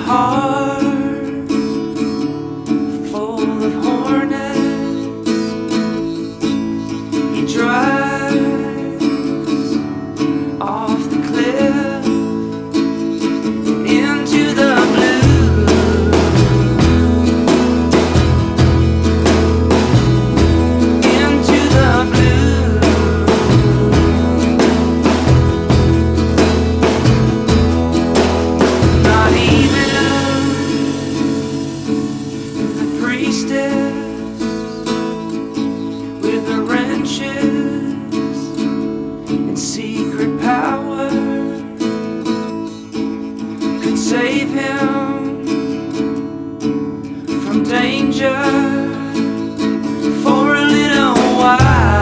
heart full of hornets. He drives off the cliff into the blue. Into the blue. Not even the priestess with the wrenches and secret power could save him from danger for a little while.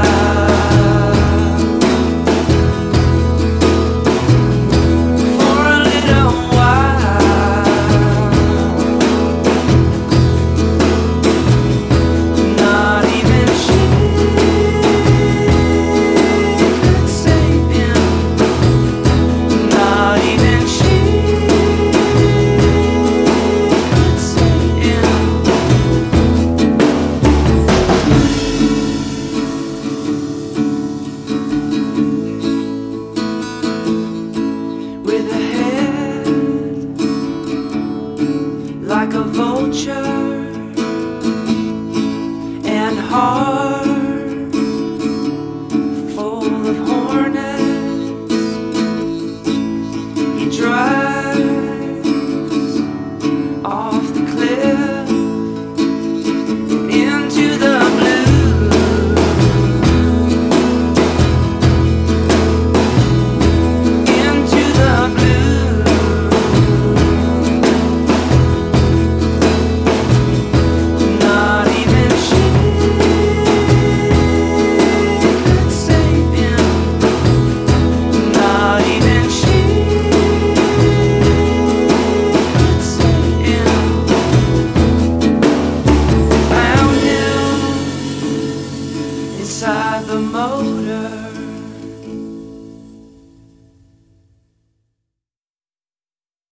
For a little while. Not even she could save him. Not even she could save him. With a head like a vulture and heart